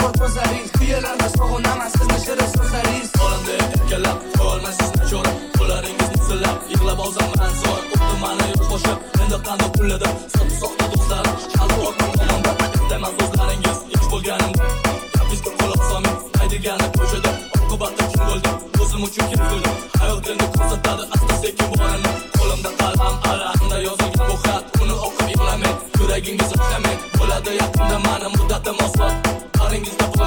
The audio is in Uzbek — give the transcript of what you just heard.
bor ko'zlaringiz, kuyalarmas pog'onamas sizni shirin so'zlaringiz. Qo'limda erkalab qo'yolmaysiz nachora, qo'llaringizni silab yig'lab olsam so'ra. O'tdi mani yo'q qo'shib, endi qanday pullada soxta do'stlarim qalbi orqam tomonda. Demas do'stlaringiz ish bo'lganimda bizga quloq solmang, haydigani ko'chada oqibatda kim bo'ldi, o'zim uchun kim bo'ldi. Hayot endi ko'rsatadi asta sekin borini. Qo'limda qalam alamda yozilgan bu xat, uni o'qib yig'lamang, yuragingiz ochlamang. Bo'ladi yaqinda mani muddatim osmon, qaringizda